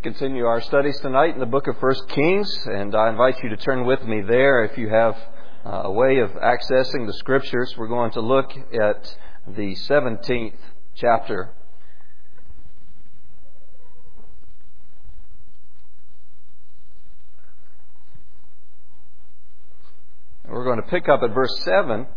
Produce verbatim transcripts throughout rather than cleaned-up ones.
continue our studies tonight in the book of First Kings, and I invite you to turn with me there if you have uh, a way of accessing the Scriptures. We're going to look at the seventeenth chapter. We're going to pick up at verse seven.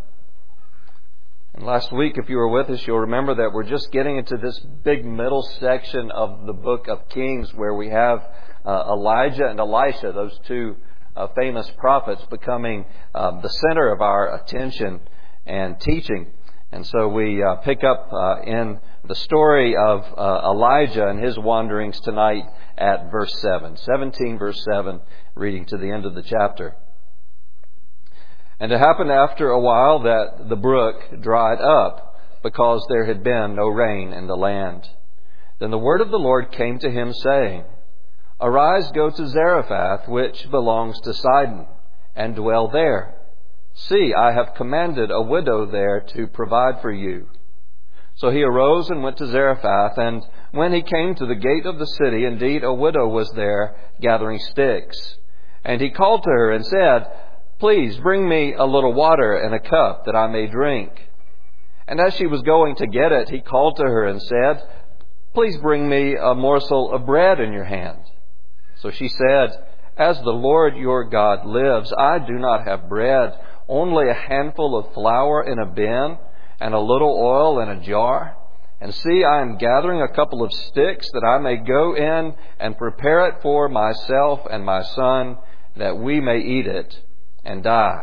And last week, if you were with us, you'll remember that we're just getting into this big middle section of the book of Kings where we have uh, Elijah and Elisha, those two uh, famous prophets, becoming uh, the center of our attention and teaching. And so we uh, pick up uh, in the story of uh, Elijah and his wanderings tonight at verse seven. seventeen verse seven, reading to the end of the chapter. And it happened after a while that the brook dried up, because there had been no rain in the land. Then the word of the Lord came to him, saying, Arise, go to Zarephath, which belongs to Sidon, and dwell there. See, I have commanded a widow there to provide for you. So he arose and went to Zarephath, and when he came to the gate of the city, indeed a widow was there gathering sticks. And he called to her and said, Please bring me a little water in a cup that I may drink. And as she was going to get it, he called to her and said, Please bring me a morsel of bread in your hand. So she said, As the Lord your God lives, I do not have bread, only a handful of flour in a bin and a little oil in a jar. And see, I am gathering a couple of sticks that I may go in and prepare it for myself and my son, that we may eat it and die.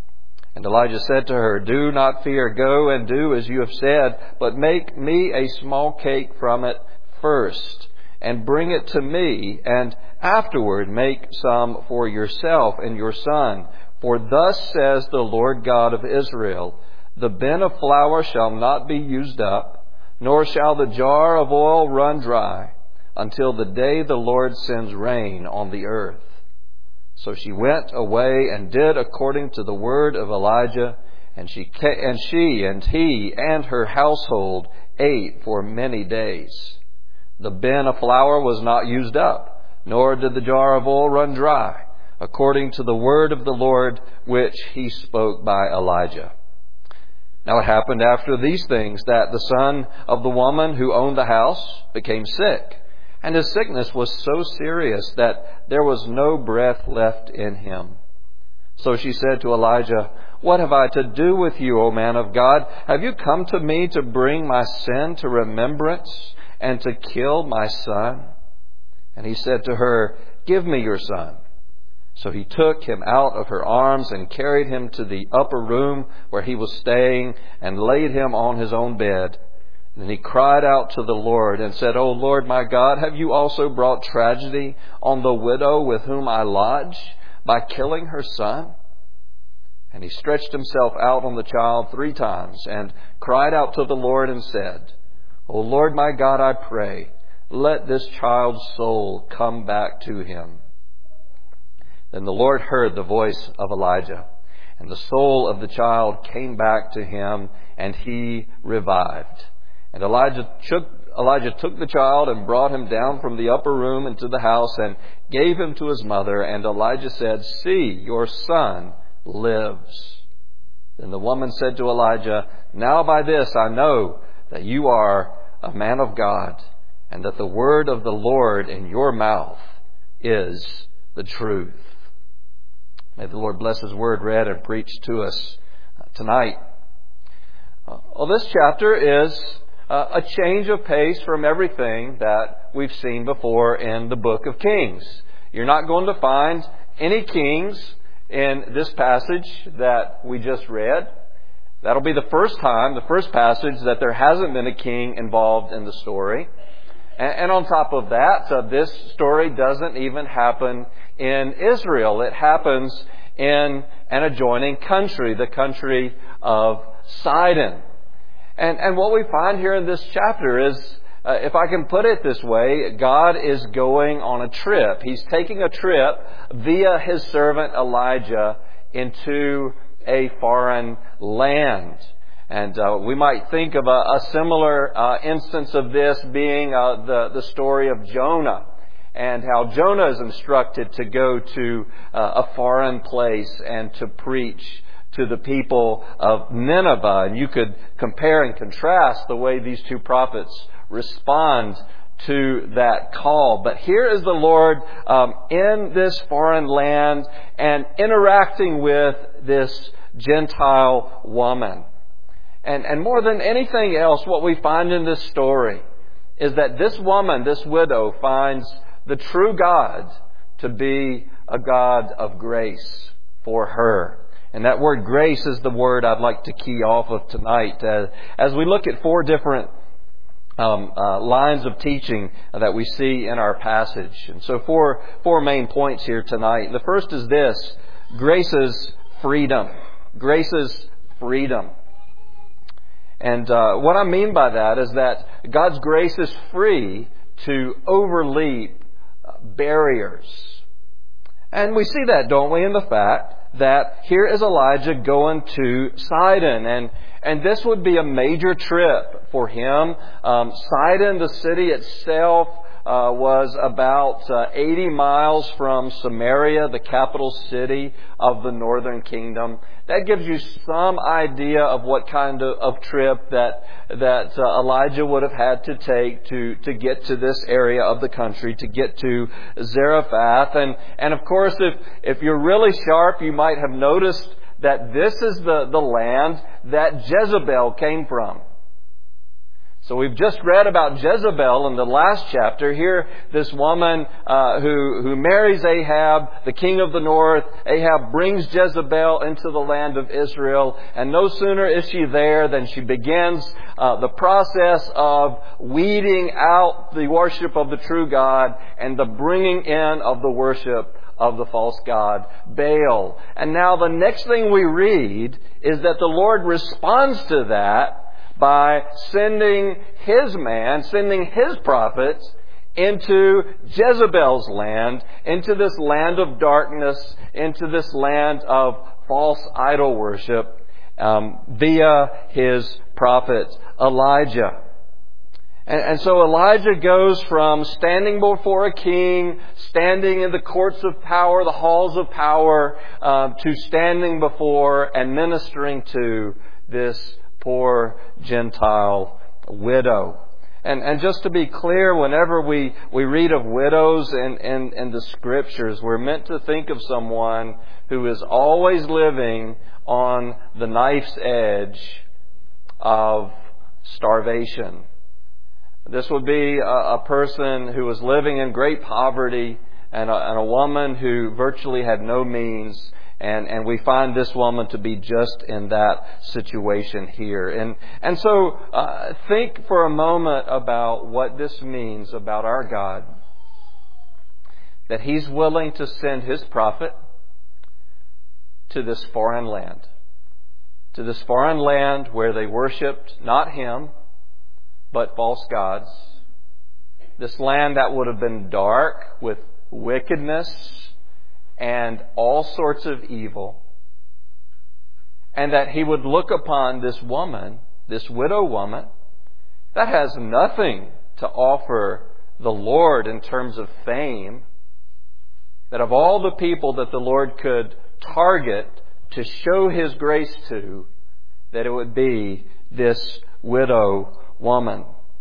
And Elijah said to her, Do not fear, go and do as you have said, but make me a small cake from it first, and bring it to me, and afterward make some for yourself and your son. For thus says the Lord God of Israel, The bin of flour shall not be used up, nor shall the jar of oil run dry, until the day the Lord sends rain on the earth. So she went away and did according to the word of Elijah, and she and she and he and her household ate for many days. The bin of flour was not used up, nor did the jar of oil run dry, according to the word of the Lord which he spoke by Elijah. Now it happened after these things that the son of the woman who owned the house became sick. And his sickness was so serious that there was no breath left in him. So she said to Elijah, What have I to do with you, O man of God? Have you come to me to bring my sin to remembrance and to kill my son? And he said to her, Give me your son. So he took him out of her arms and carried him to the upper room where he was staying and laid him on his own bed. Then he cried out to the Lord and said, O Lord my God, have you also brought tragedy on the widow with whom I lodge by killing her son? And he stretched himself out on the child three times and cried out to the Lord and said, O Lord my God, I pray, let this child's soul come back to him. Then the Lord heard the voice of Elijah, and the soul of the child came back to him, and he revived. And Elijah took, Elijah took the child and brought him down from the upper room into the house and gave him to his mother. And Elijah said, See, your son lives. Then the woman said to Elijah, Now by this I know that you are a man of God, and that the word of the Lord in your mouth is the truth. May the Lord bless His word read and preached to us tonight. Well, this chapter is Uh, a change of pace from everything that we've seen before in the book of Kings. You're not going to find any kings in this passage that we just read. That'll be the first time, the first passage, that there hasn't been a king involved in the story. And, and on top of that, uh, this story doesn't even happen in Israel. It happens in an adjoining country, the country of Sidon. And, and what we find here in this chapter is, uh, if I can put it this way, God is going on a trip. He's taking a trip via His servant Elijah into a foreign land. And uh, we might think of a, a similar uh, instance of this being uh, the, the story of Jonah. and how Jonah is instructed to go to uh, a foreign place and to preach to the people of Nineveh. And you could compare and contrast the way these two prophets respond to that call. But here is the Lord um, in this foreign land and interacting with this Gentile woman. And, and more than anything else, what we find in this story is that this woman, this widow, finds the true God to be a God of grace for her. And that word grace is the word I'd like to key off of tonight uh, as we look at four different um, uh, lines of teaching that we see in our passage. And so four, four main points here tonight. The first is this: grace is freedom. Grace is freedom. And uh, what I mean by that is that God's grace is free to overleap barriers. And we see that, don't we, in the fact that here is Elijah going to Sidon. And, and this would be a major trip for him. Um, Sidon, the city itself, Uh, was about uh, eighty miles from Samaria, the capital city of the northern kingdom. That gives you some idea of what kind of, of trip that that uh, Elijah would have had to take to, to get to this area of the country, to get to Zarephath. And, and of course, if, if you're really sharp, you might have noticed that this is the, the land that Jezebel came from. So we've just read about Jezebel in the last chapter. Here, this woman uh, who, who marries Ahab, the king of the north. Ahab brings Jezebel into the land of Israel. And no sooner is she there than she begins uh, the process of weeding out the worship of the true God and the bringing in of the worship of the false god, Baal. And now the next thing we read is that the Lord responds to that by sending His man, sending His prophets into Jezebel's land, into this land of darkness, into this land of false idol worship, um, via His prophet Elijah. And, and so Elijah goes from standing before a king, standing in the courts of power, the halls of power, uh, to standing before and ministering to this poor Gentile widow. And, and just to be clear, whenever we, we read of widows in, in, in the Scriptures, we're meant to think of someone who is always living on the knife's edge of starvation. This would be a, a person who was living in great poverty and a, and a woman who virtually had no means. And, and we find this woman to be just in that situation here. And, and so uh, think for a moment about what this means about our God. That He's willing to send His prophet to this foreign land. To this foreign land where they worshipped not Him, but false gods. This land that would have been dark with wickedness and all sorts of evil. And that He would look upon this woman, this widow woman, that has nothing to offer the Lord in terms of fame. That of all the people that the Lord could target to show His grace to, that it would be this widow woman.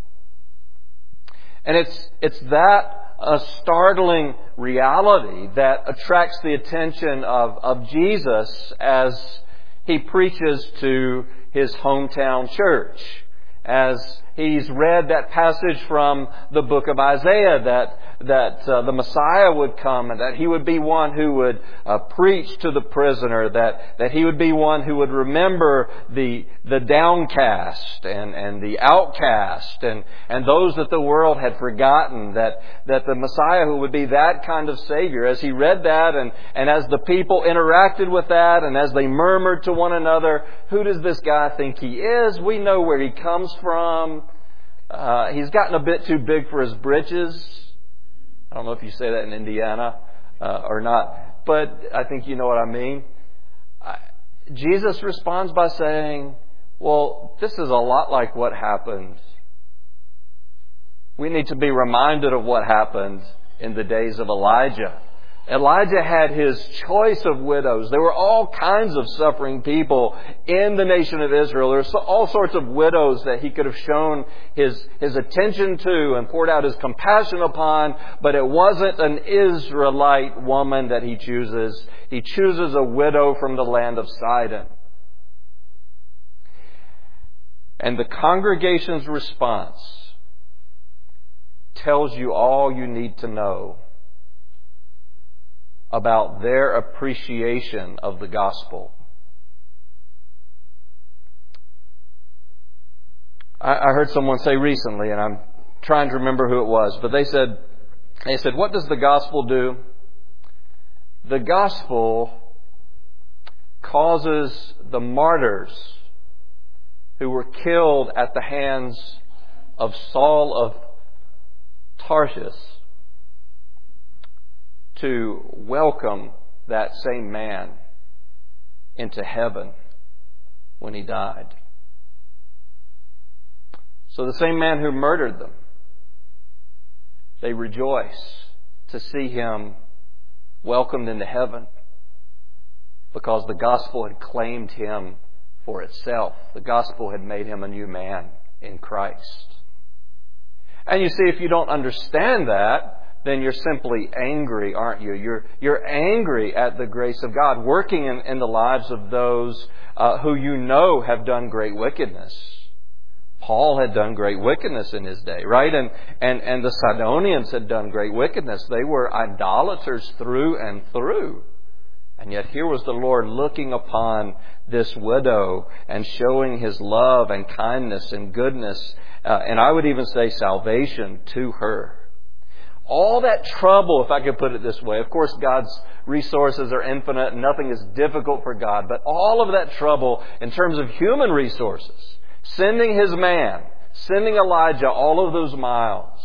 And it's it's that a startling reality that attracts the attention of, of Jesus as He preaches to His hometown church. As He's read that passage from the book of Isaiah that that uh, the Messiah would come and that He would be one who would uh, preach to the prisoner, that, that He would be one who would remember the the downcast and, and the outcast and, and those that the world had forgotten, that, that the Messiah who would be that kind of Savior. As He read that and, and as the people interacted with that and as they murmured to one another, who does this guy think he is? We know where he comes from. Uh, he's gotten a bit too big for his britches. I don't know if you say that in Indiana uh, or not, but I think you know what I mean. I, Jesus responds by saying, well, this is a lot like what happened. We need to be reminded of what happened in the days of Elijah. Elijah had his choice of widows. There were all kinds of suffering people in the nation of Israel. There were all sorts of widows that he could have shown his, his attention to and poured out his compassion upon, but it wasn't an Israelite woman that he chooses. He chooses a widow from the land of Sidon. And the congregation's response tells you all you need to know about their appreciation of the gospel. I, I heard someone say recently, and I'm trying to remember who it was, but they said, they said, what does the gospel do? The gospel causes the martyrs who were killed at the hands of Saul of Tarshish to welcome that same man into heaven when he died. So the same man who murdered them, they rejoice to see him welcomed into heaven because the gospel had claimed him for itself. The gospel had made him a new man in Christ. And you see, if you don't understand that, then you're simply angry, aren't you? You're, you're angry at the grace of God working in, in the lives of those uh, who you know have done great wickedness. Paul had done great wickedness in his day, right? And, and, and the Sidonians had done great wickedness. They were idolaters through and through. And yet here was the Lord looking upon this widow and showing His love and kindness and goodness, uh, and I would even say salvation to her. All that trouble, if I could put it this way, of course God's resources are infinite and nothing is difficult for God, but all of that trouble in terms of human resources, sending His man, sending Elijah all of those miles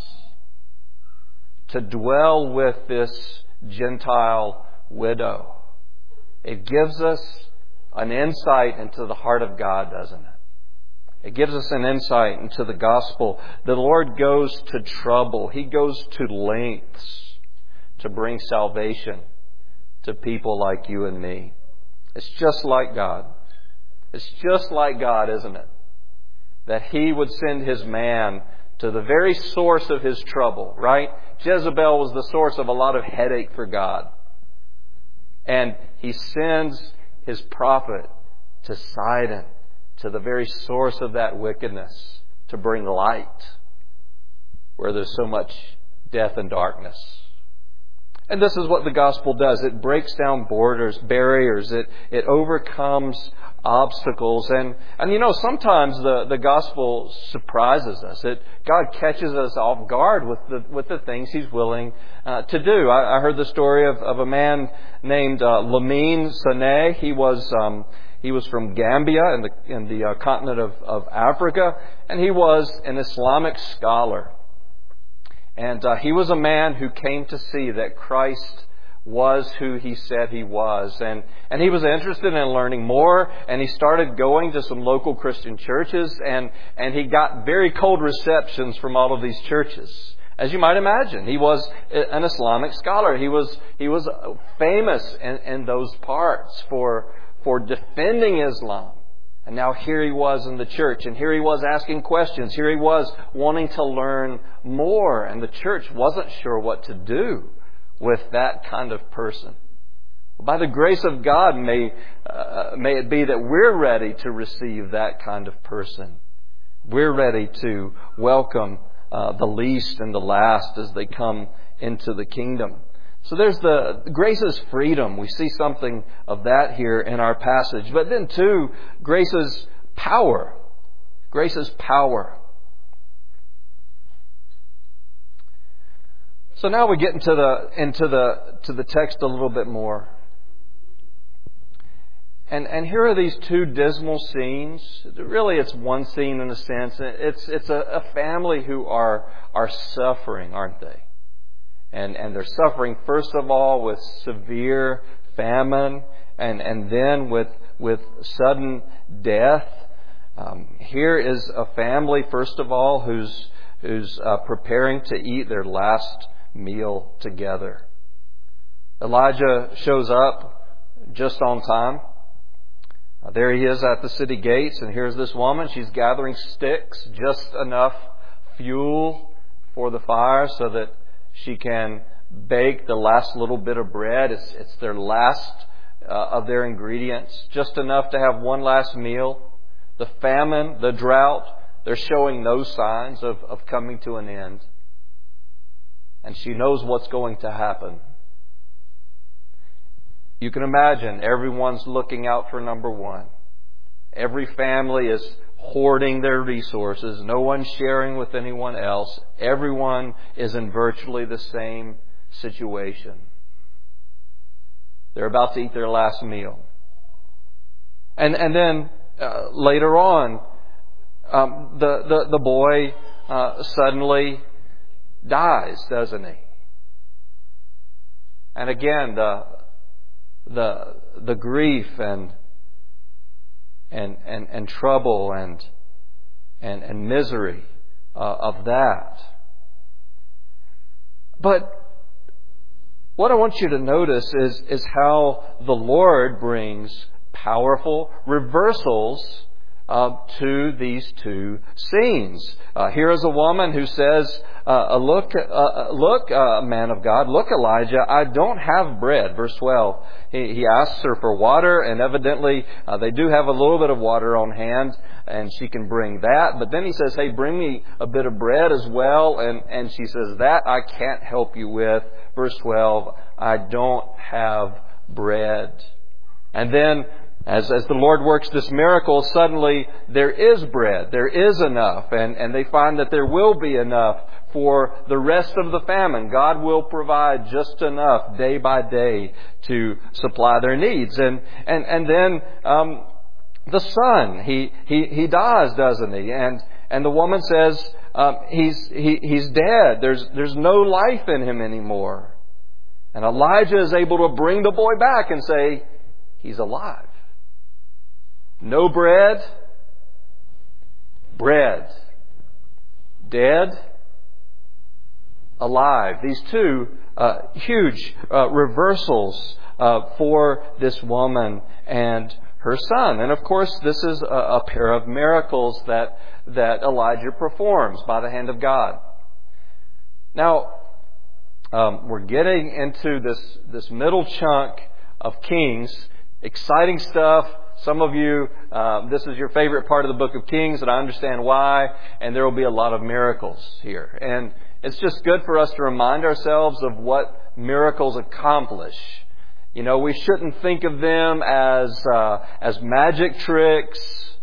to dwell with this Gentile widow. It gives us an insight into the heart of God, doesn't it? It gives us an insight into the gospel. The Lord goes to trouble. He goes to lengths to bring salvation to people like you and me. It's just like God. It's just like God, isn't it? That He would send His man to the very source of his trouble, right? Jezebel was the source of a lot of headache for God. And He sends His prophet to Sidon, to the very source of that wickedness, to bring light where there's so much death and darkness. And this is what the gospel does. It breaks down borders, barriers. It it overcomes obstacles. And, and you know, sometimes the, the gospel surprises us. It, God catches us off guard with the, with the things He's willing uh, to do. I, I heard the story of, of a man named uh, Lamine Sanneh. He was... Um, He was from Gambia in the in the uh, continent of, of Africa, and he was an Islamic scholar. And uh, he was a man who came to see that Christ was who He said He was. And, and he was interested in learning more, and he started going to some local Christian churches, and, and he got very cold receptions from all of these churches. As you might imagine, he was an Islamic scholar. He was he was famous in, in those parts for for defending Islam. And now here he was in the church, and here he was asking questions. Here he was wanting to learn more, and the church wasn't sure what to do with that kind of person. By the grace of God, may, uh, may it be that we're ready to receive that kind of person. We're ready to welcome uh, the least and the last as they come into the kingdom. So there's the grace's freedom. We see something of that here in our passage. But then too, grace's power. Grace's power. So now we get into the into the to the text a little bit more. And and here are these two dismal scenes. Really, it's one scene in a sense. It's it's a, a family who are are suffering, aren't they? And and they're suffering first of all with severe famine, and, and then with with sudden death. Um, here is a family, first of all, who's who's uh, preparing to eat their last meal together. Elijah shows up just on time. Uh, there he is at the city gates, and here's this woman. She's gathering sticks, just enough fuel for the fire so that she can bake the last little bit of bread. It's, it's their last uh, of their ingredients, just enough to have one last meal. The famine, the drought, they're showing no signs of, of coming to an end. And she knows what's going to happen. You can imagine everyone's looking out for number one. Every family is hoarding their resources. No one's sharing with anyone else. Everyone is in virtually the same situation. They're about to eat their last meal. And and then uh, later on, um, the, the, the boy uh, suddenly dies, doesn't he? And again, the the the grief and and and, and trouble and and, and misery uh, of that. But what I want you to notice is, is how the Lord brings powerful reversals uh, to these two scenes. Uh, here is a woman who says, uh, "Look, uh, look, uh, man of God, look, Elijah, I don't have bread." Verse twelve. He, he asks her for water, and evidently uh, they do have a little bit of water on hand, and she can bring that. But then he says, "Hey, bring me a bit of bread as well." And, and she says, "That I can't help you with." Verse twelve, "I don't have bread." And then, as, as the Lord works this miracle, suddenly there is bread. There is enough. And, and they find that there will be enough for the rest of the famine. God will provide just enough day by day to supply their needs. And, and, and then, um, the son, he, he, he dies, doesn't he? And, and the woman says, um, he's, he, he's dead. There's, there's no life in him anymore. And Elijah is able to bring the boy back and say, he's alive. No bread, bread. Dead, alive. These two uh, huge uh, reversals uh, for this woman and her son. And of course, this is a, a pair of miracles that, that Elijah performs by the hand of God. Now, um, we're getting into this, this middle chunk of Kings. Exciting stuff. Some of you, uh, this is your favorite part of the book of Kings, and I understand why. And there will be a lot of miracles here. And it's just good for us to remind ourselves of what miracles accomplish. You know, we shouldn't think of them as uh, as magic tricks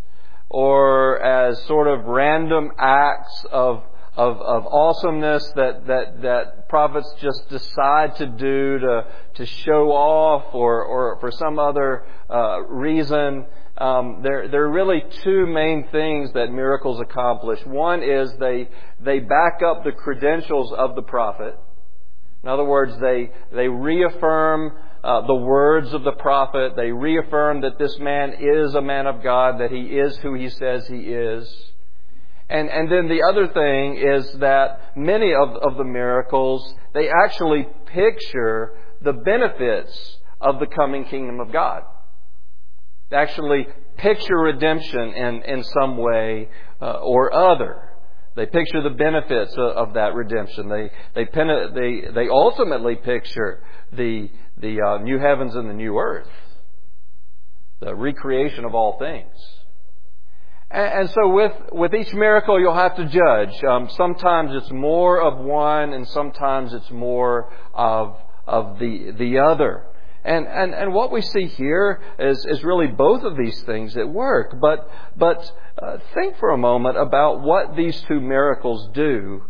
or as sort of random acts of of, of awesomeness that, that that prophets just decide to do to to show off or or for some other uh, reason. Um, there there are really two main things that miracles accomplish. One is they they back up the credentials of the prophet. In other words, they they reaffirm uh, the words of the prophet. They reaffirm that this man is a man of God, that he is who he says he is. And and then the other thing is that many of, of the miracles, they actually picture the benefits of the coming kingdom of God. They actually picture redemption in, in some way uh, or other. They picture the benefits of, of that redemption. They they pen, they they ultimately picture the the uh, new heavens and the new earth, the recreation of all things. And, and so with with each miracle, you'll have to judge. Um, sometimes it's more of one, and sometimes it's more of of the the other. And, and and what we see here is, is really both of these things at work. But but uh, think for a moment about what these two miracles do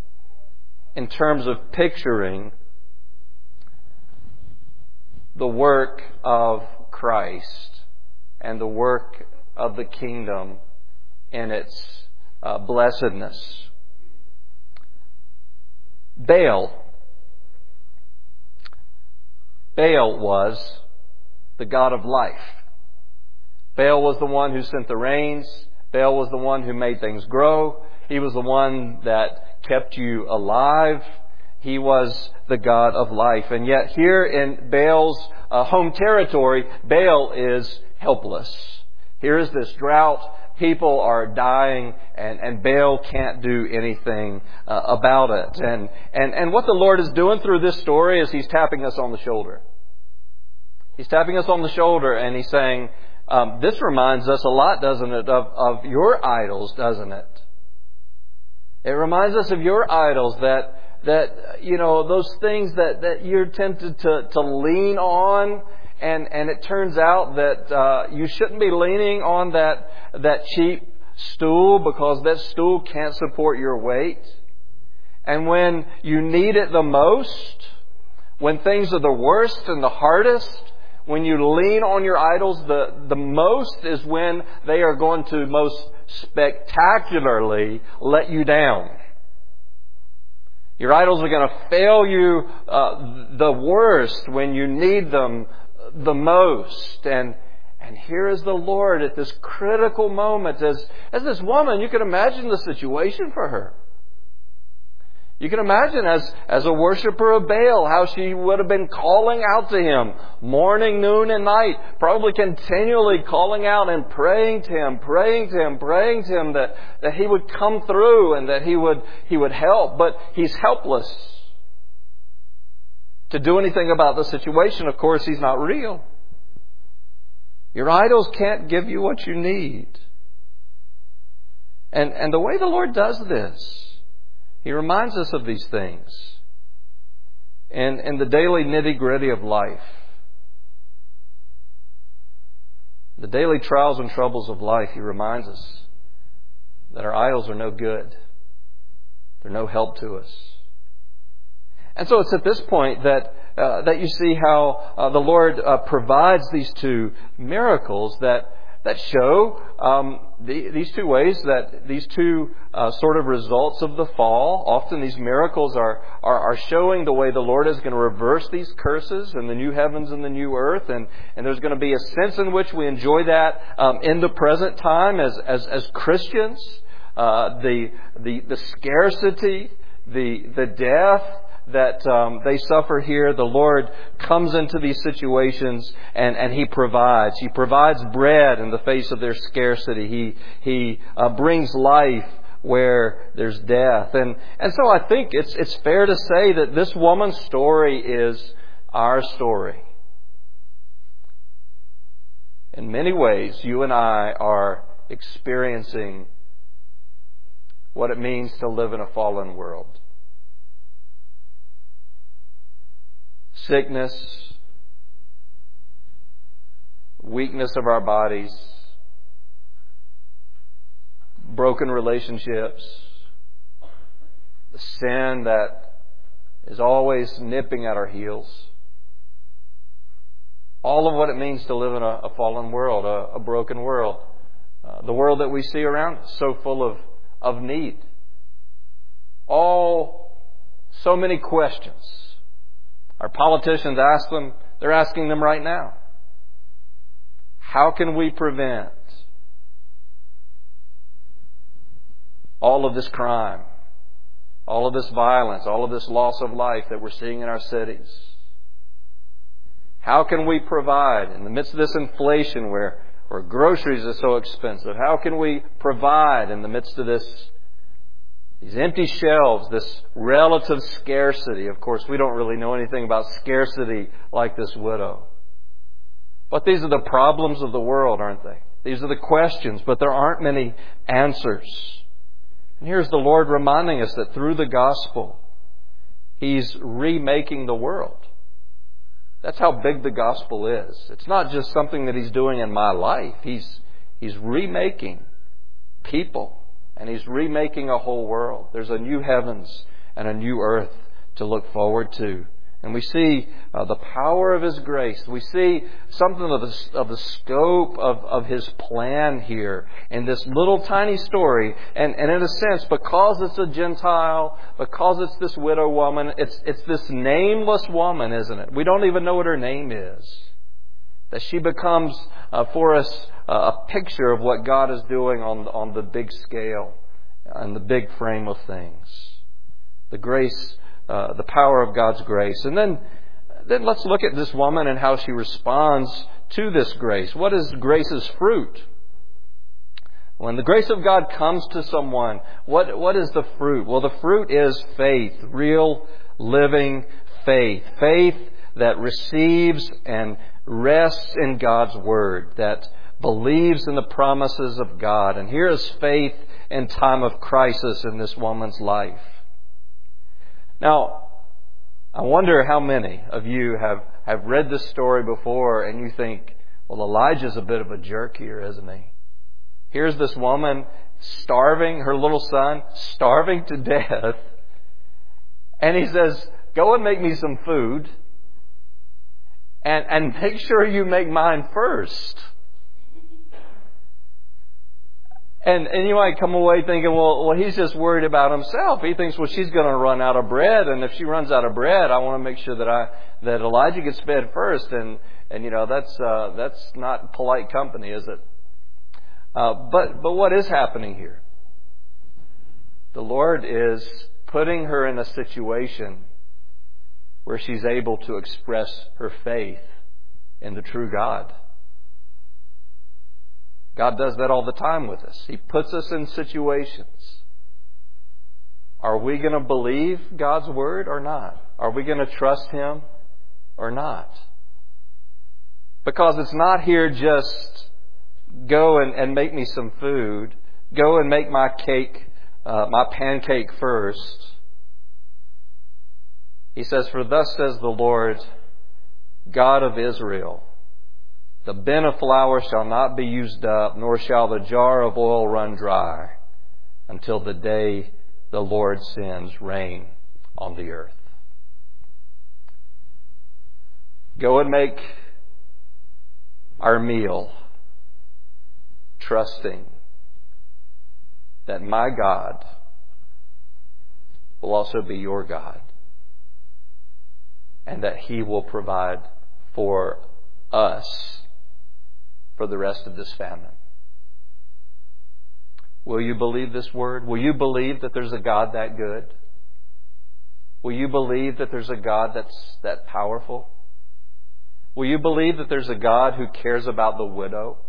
in terms of picturing the work of Christ and the work of the kingdom in its uh, blessedness. Baal. Baal was the god of life. Baal was the one who sent the rains. Baal was the one who made things grow. He was the one that kept you alive. He was the God of life. And yet here in Baal's uh, home territory, Baal is helpless. Here is this drought. People are dying, and, and Baal can't do anything uh, about it. And, and, and what the Lord is doing through this story is He's tapping us on the shoulder. He's tapping us on the shoulder and He's saying, um, this reminds us a lot, doesn't it, of, of your idols, doesn't it? It reminds us of your idols that, that you know, those things that, that you're tempted to, to lean on. And, and it turns out that uh, you shouldn't be leaning on that, that cheap stool because that stool can't support your weight. And when you need it the most, when things are the worst and the hardest, when you lean on your idols the, the most is when they are going to most spectacularly let you down. Your idols are going to fail you uh, the worst when you need them the most. And and here is the Lord at this critical moment. As, as this woman, you can imagine the situation for her. You can imagine as, as a worshiper of Baal, how she would have been calling out to him morning, noon, and night, probably continually calling out and praying to him, praying to him, praying to him that, that he would come through and that he would, he would help. But he's helpless to do anything about the situation. Of course, He's not real. Your idols can't give you what you need. And, and the way the Lord does this, He reminds us of these things in, in the daily nitty-gritty of life. The daily trials and troubles of life, He reminds us that our idols are no good. They're no help to us. And so it's at this point that uh, that you see how uh, the Lord uh, provides these two miracles that that show um, the, these two ways, that these two uh, sort of results of the fall. Often these miracles are, are are showing the way the Lord is going to reverse these curses in the new heavens and the new earth, and, and there's going to be a sense in which we enjoy that um, in the present time as as, as Christians. Uh, the the the scarcity, the the death that um, they suffer here, the Lord comes into these situations and, and He provides. He provides bread in the face of their scarcity. He He uh, brings life where there's death. And and so I think it's it's fair to say that this woman's story is our story. In many ways, you and I are experiencing what it means to live in a fallen world. Sickness, weakness of our bodies, broken relationships, the sin that is always nipping at our heels. All of what it means to live in a, a fallen world, a, a broken world. Uh, the world that we see around us, so full of, of need. All, so many questions. Our politicians ask them, they're asking them right now. How can we prevent all of this crime, all of this violence, all of this loss of life that we're seeing in our cities? How can we provide in the midst of this inflation where, where groceries are so expensive? How can we provide in the midst of this These empty shelves, this relative scarcity? Of course, we don't really know anything about scarcity like this widow. But these are the problems of the world, aren't they? These are the questions, but there aren't many answers. And here's the Lord reminding us that through the gospel, He's remaking the world. That's how big the gospel is. It's not just something that He's doing in my life. He's, he's remaking people. And He's remaking a whole world. There's a new heavens and a new earth to look forward to. And we see uh, the power of His grace. We see something of the, of the scope of, of His plan here in this little tiny story. And, and in a sense, because it's a Gentile, because it's this widow woman, it's, it's this nameless woman, isn't it? We don't even know what her name is. That she becomes uh, for us uh, a picture of what God is doing on, on the big scale and the big frame of things. The grace uh, the power of God's grace. And then, then let's look at this woman and how she responds to this grace. What is grace's fruit? When the grace of God comes to someone, what, what is the fruit? Well, the fruit is faith, real, living faith. Faith that receives and rests in God's Word, that believes in the promises of God. And here is faith in time of crisis in this woman's life. Now, I wonder how many of you have, have read this story before and you think, well, Elijah's a bit of a jerk here, isn't he? Here's this woman starving, her little son, starving to death. And he says, go and make me some food. And, and make sure you make mine first. And, and you might come away thinking, well, well, he's just worried about himself. He thinks, well, she's going to run out of bread. And if she runs out of bread, I want to make sure that I, that Elijah gets fed first. And, and you know, that's, uh, that's not polite company, is it? Uh, but, but what is happening here? The Lord is putting her in a situation where she's able to express her faith in the true God. God does that all the time with us. He puts us in situations. Are we going to believe God's Word or not? Are we going to trust Him or not? Because it's not here just go and, and make me some food. Go and make my cake, uh, my pancake first. He says, for thus says the Lord, God of Israel, the bin of flour shall not be used up, nor shall the jar of oil run dry, until the day the Lord sends rain on the earth. Go and make our meal, trusting that my God will also be your God, and that He will provide for us for the rest of this famine. Will you believe this word? Will you believe that there's a God that good? Will you believe that there's a God that's that powerful? Will you believe that there's a God who cares about the widow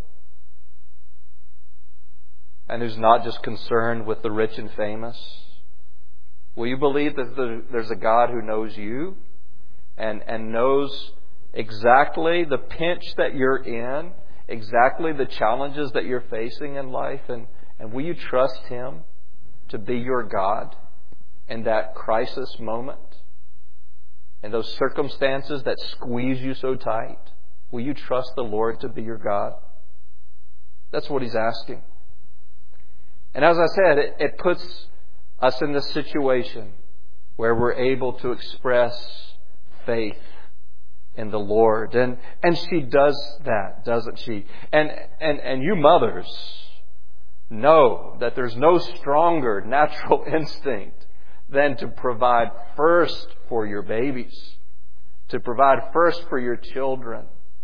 and who's not just concerned with the rich and famous? Will you believe that there's a God who knows you and, and knows exactly the pinch that you're in, exactly the challenges that you're facing in life? And, and will you trust Him to be your God in that crisis moment? In those circumstances that squeeze you so tight? Will you trust the Lord to be your God? That's what He's asking. And as I said, it, it puts us in this situation where we're able to express faith in the Lord. And and she does that, doesn't she? And and and you mothers know that there's no stronger natural instinct than to provide first for your babies, to provide first for your children.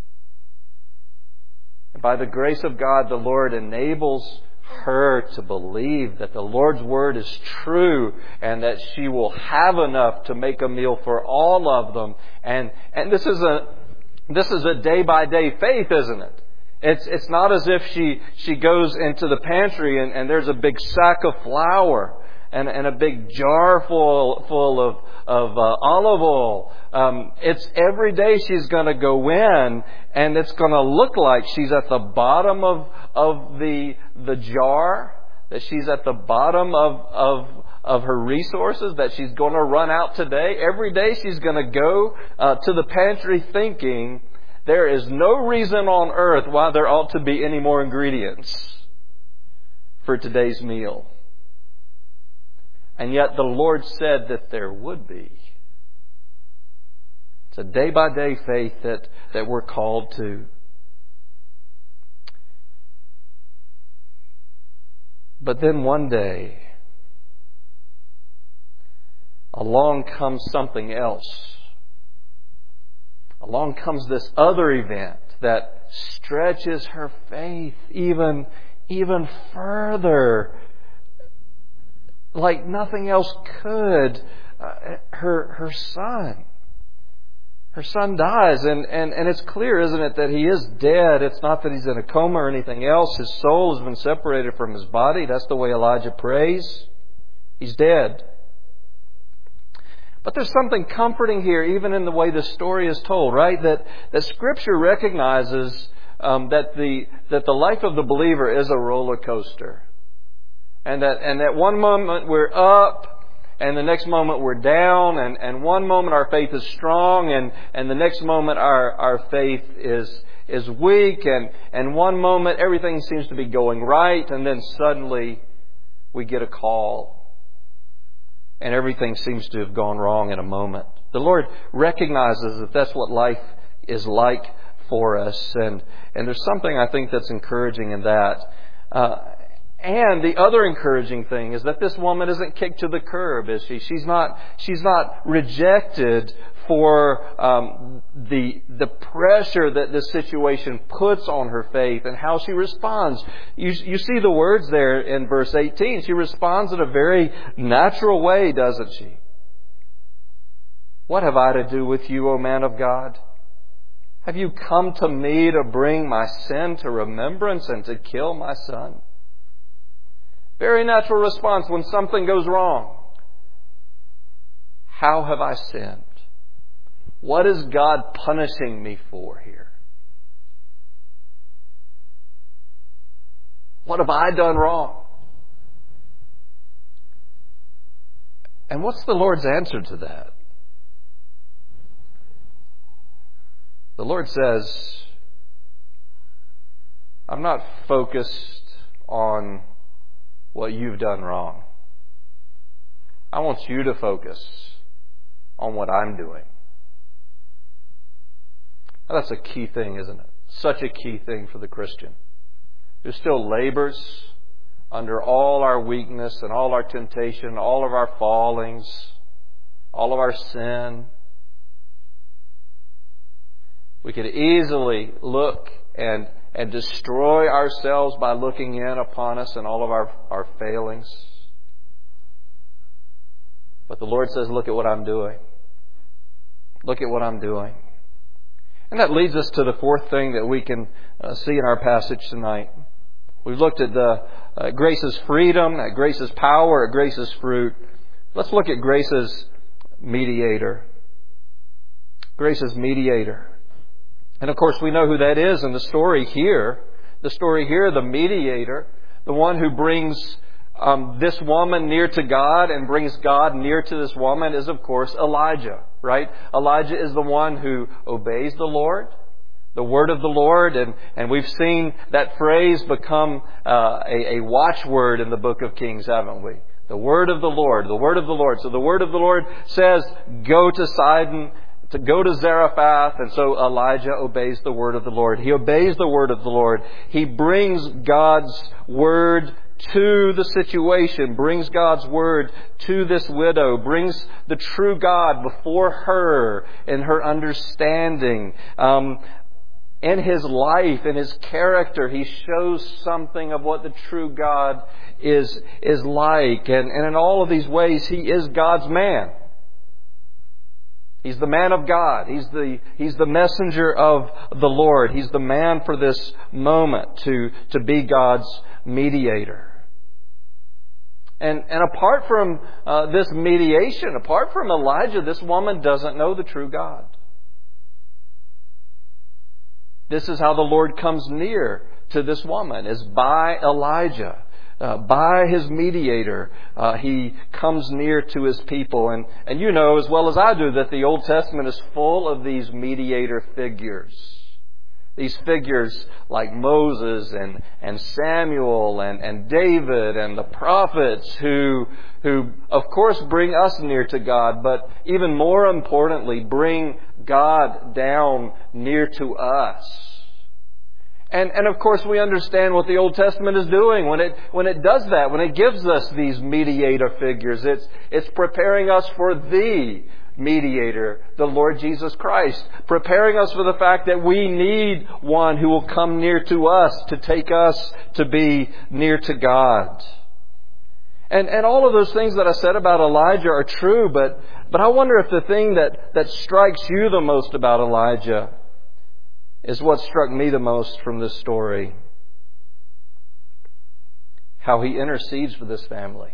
And by the grace of God, the Lord enables her to believe that the Lord's Word is true and that she will have enough to make a meal for all of them. And and this is a this is a day by day faith, isn't it? It's it's not as if she she goes into the pantry and, and there's a big sack of flour and, and a big jar full full of of uh, olive oil. Um, it's every day she's going to go in, and it's going to look like she's at the bottom of of the the jar, that she's at the bottom of of of her resources, that she's going to run out today. Every day she's going to go uh, to the pantry thinking there is no reason on earth why there ought to be any more ingredients for today's meal. And yet the Lord said that there would be. It's a day-by-day faith that, that we're called to. But then one day, along comes something else. Along comes this other event that stretches her faith even, even further, like nothing else could. uh, her her son. Her son dies, and, and, and it's clear, isn't it, that he is dead. It's not that he's in a coma or anything else. His soul has been separated from his body. That's the way Elijah prays. He's dead. But there's something comforting here, even in the way the story is told, right? That, that Scripture recognizes um, that the that the life of the believer is a roller coaster. And that, and that one moment we're up, and the next moment we're down, and, and one moment our faith is strong, and, and the next moment our, our faith is is weak, and, and one moment everything seems to be going right, and then suddenly we get a call, and everything seems to have gone wrong in a moment. The Lord recognizes that that's what life is like for us, and, and there's something I think that's encouraging in that. Uh, And the other encouraging thing is that this woman isn't kicked to the curb, is she? She's not. She's not rejected for um, the the pressure that this situation puts on her faith and how she responds. You you see the words there in verse eighteen. She responds in a very natural way, doesn't she? What have I to do with you, O man of God? Have you come to me to bring my sin to remembrance and to kill my son? Very natural response when something goes wrong. How have I sinned? What is God punishing me for here? What have I done wrong? And what's the Lord's answer to that? The Lord says, I'm not focused on what you've done wrong. I want you to focus on what I'm doing. Now, that's a key thing, isn't it? Such a key thing for the Christian, who still labors under all our weakness and all our temptation, all of our fallings, all of our sin. We could easily look and and destroy ourselves by looking in upon us and all of our, our failings. But the Lord says, look at what I'm doing. Look at what I'm doing. And that leads us to the fourth thing that we can uh, see in our passage tonight. We've looked at the uh, grace's freedom, at grace's power, at grace's fruit. Let's look at grace's mediator. Grace's mediator. And of course we know who that is in the story here. The story here, the mediator, the one who brings um, this woman near to God and brings God near to this woman is of course Elijah, right? Elijah is the one who obeys the Lord, the word of the Lord, and, and we've seen that phrase become uh, a, a watchword in the book of Kings, haven't we? The word of the Lord, the word of the Lord. So the word of the Lord says, go to Sidon, to go to Zarephath, and so Elijah obeys the word of the Lord. He obeys the word of the Lord. He brings God's word to the situation, brings God's word to this widow, brings the true God before her in her understanding. Um, in his life, in his character, he shows something of what the true God is, is like. And, and in all of these ways, he is God's man. He's the man of God. He's the, he's the messenger of the Lord. He's the man for this moment to, to be God's mediator. And, and apart from uh, this mediation, apart from Elijah, this woman doesn't know the true God. This is how the Lord comes near to this woman, is by Elijah. Uh, by his mediator, uh, he comes near to his people. And, and you know as well as I do that the Old Testament is full of these mediator figures. These figures like Moses and, and Samuel and, and David and the prophets who, who of course bring us near to God, but even more importantly, bring God down near to us. And, and of course we understand what the Old Testament is doing when it, when it does that, when it gives us these mediator figures. It's, it's preparing us for the mediator, the Lord Jesus Christ. Preparing us for the fact that we need one who will come near to us to take us to be near to God. And and all of those things that I said about Elijah are true, but but I wonder if the thing that, that strikes you the most about Elijah is what struck me the most from this story. How he intercedes for this family.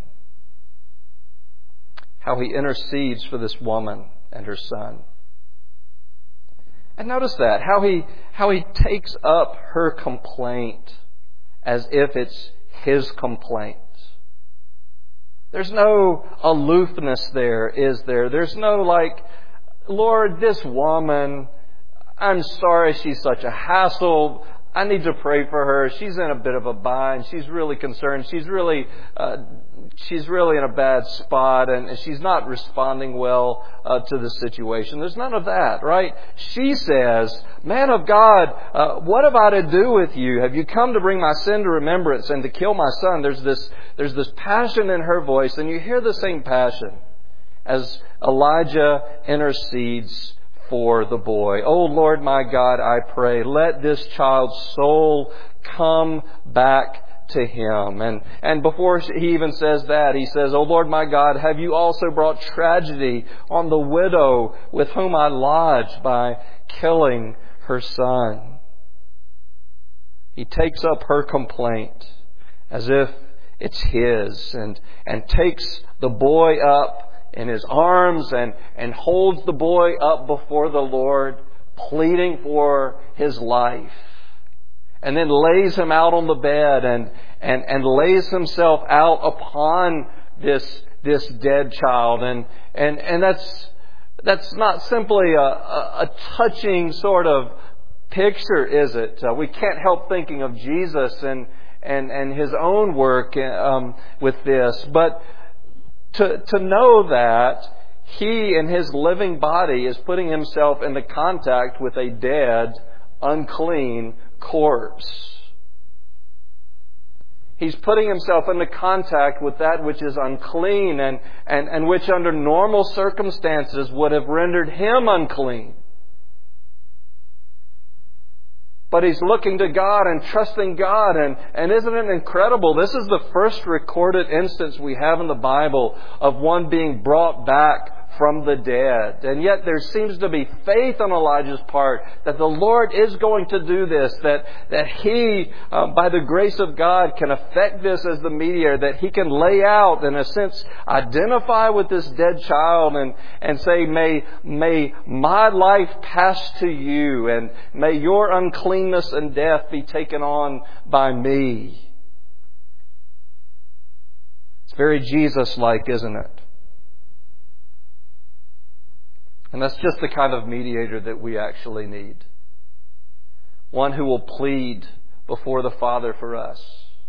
How he intercedes for this woman and her son. And notice that, how he how he takes up her complaint as if it's his complaint. There's no aloofness there, is there? There's no like, Lord, this woman, I'm sorry she's such a hassle. I need to pray for her. She's in a bit of a bind. She's really concerned. She's really, uh, she's really in a bad spot, and she's not responding well uh, to the situation. There's none of that, right? She says, "Man of God, uh, what have I to do with you? Have you come to bring my sin to remembrance and to kill my son?" There's this, there's this passion in her voice, and you hear the same passion as Elijah intercedes for the boy. "Oh Lord my God, I pray, let this child's soul come back to him." And and before he even says that, he says, "Oh Lord my God, have you also brought tragedy on the widow with whom I lodged by killing her son?" He takes up her complaint as if it's his, and and takes the boy up in his arms and, and holds the boy up before the Lord, pleading for his life. And then lays him out on the bed and, and, and lays himself out upon this, this dead child. And, and, and that's, that's not simply a, a, a touching sort of picture, is it? Uh, we can't help thinking of Jesus and, and, and his own work um, with this. But To, to know that he in his living body is putting himself into contact with a dead, unclean corpse. He's putting himself into contact with that which is unclean and, and, and which under normal circumstances would have rendered him unclean. But he's looking to God and trusting God. And, and isn't it incredible? This is the first recorded instance we have in the Bible of one being brought back from the dead. And yet there seems to be faith on Elijah's part that the Lord is going to do this, that, that he, uh, by the grace of God, can effect this as the mediator, that he can lay out, in a sense, identify with this dead child and, and say, may, may my life pass to you, and may your uncleanness and death be taken on by me. It's very Jesus-like, isn't it? And that's just the kind of mediator that we actually need. One who will plead before the Father for us.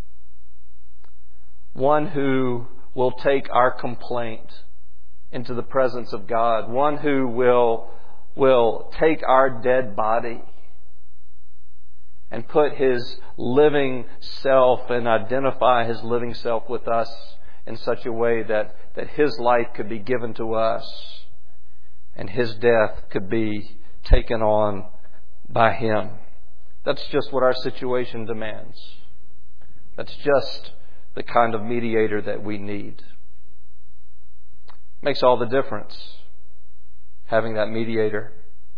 One who will take our complaint into the presence of God. One who will, will take our dead body and put his living self and identify his living self with us in such a way that, that his life could be given to us. And his death could be taken on by him. That's just what our situation demands. That's just the kind of mediator that we need. Makes all the difference, having that mediator.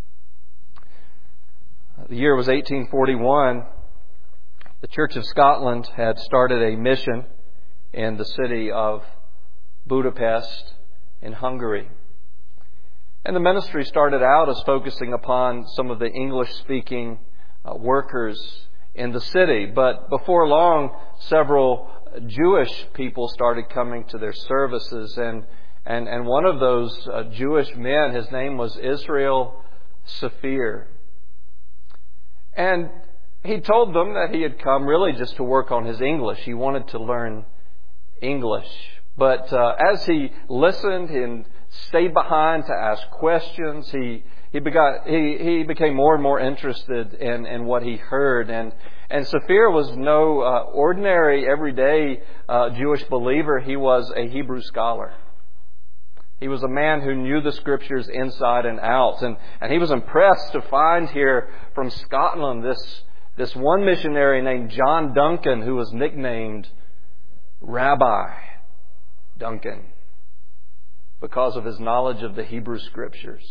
The year was eighteen forty-one. The Church of Scotland had started a mission in the city of Budapest in Hungary. And the ministry started out as focusing upon some of the English-speaking uh, workers in the city. But before long, several Jewish people started coming to their services. And, and, and one of those uh, Jewish men, his name was Israel Saphir. And he told them that he had come really just to work on his English. He wanted to learn English. But uh, as he listened and stayed behind to ask questions, he he begot he, he became more and more interested in, in what he heard. And and Saphir was no uh, ordinary, everyday uh, Jewish believer. He was a Hebrew scholar. He was a man who knew the Scriptures inside and out. And, and he was impressed to find here from Scotland this, this one missionary named John Duncan, who was nicknamed Rabbi. Duncan because of his knowledge of the Hebrew Scriptures.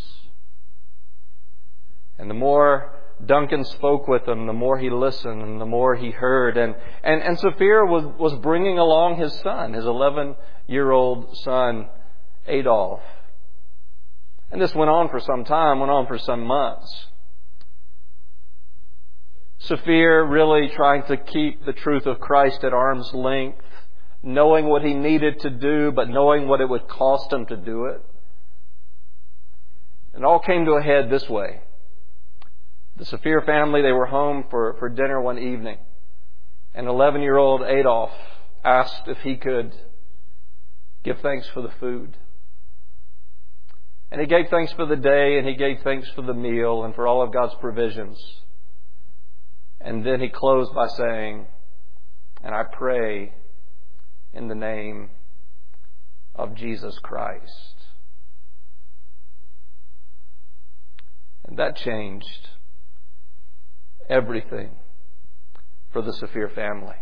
And the more Duncan spoke with him, the more he listened and the more he heard. And, and, and Saphir was, was bringing along his son, his eleven-year-old son, Adolf. And this went on for some time, went on for some months. Saphir really trying to keep the truth of Christ at arm's length, knowing what he needed to do, but knowing what it would cost him to do it. It all came to a head this way. The Saphir family, they were home for, for dinner one evening. And eleven-year-old Adolf asked if he could give thanks for the food. And he gave thanks for the day, and he gave thanks for the meal and for all of God's provisions. And then he closed by saying, "And I pray in the name of Jesus Christ." And that changed everything for the Saphir family.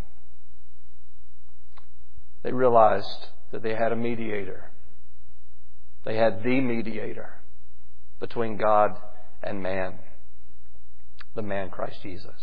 They realized that they had a mediator. They had the mediator between God and man, the man Christ Jesus.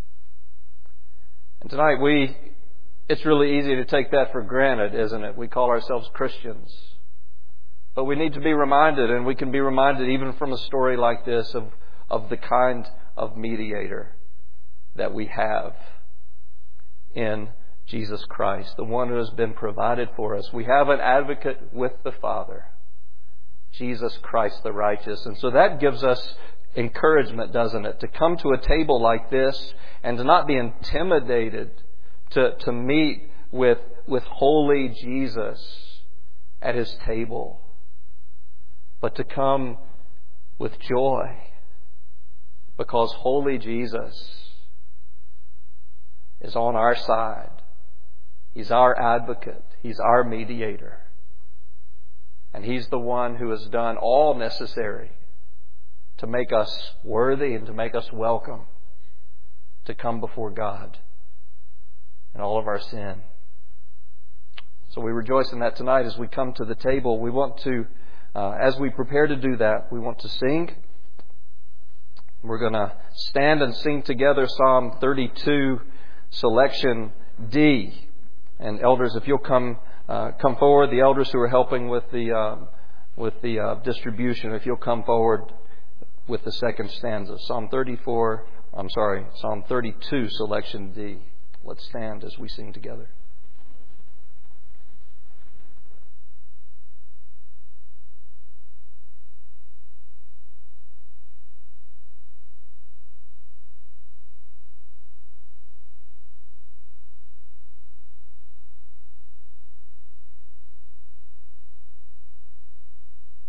And tonight we, it's really easy to take that for granted, isn't it? We call ourselves Christians. But we need to be reminded, and we can be reminded even from a story like this, of, of the kind of mediator that we have in Jesus Christ, the one who has been provided for us. We have an advocate with the Father, Jesus Christ the righteous. And so that gives us encouragement, doesn't it? To come to a table like this and to not be intimidated to, to meet with, with holy Jesus at His table, but to come with joy because holy Jesus is on our side. He's our advocate. He's our mediator. And He's the one who has done all necessary to make us worthy and to make us welcome to come before God in all of our sin. So we rejoice in that tonight as we come to the table. We want to, uh, as we prepare to do that, we want to sing. We're going to stand and sing together Psalm thirty-two, selection D. And elders, if you'll come uh, come forward, the elders who are helping with the uh, with the uh, distribution, if you'll come forward with the second stanza, Psalm thirty-four. I'm sorry, Psalm thirty-two, selection D. Let's stand as we sing together.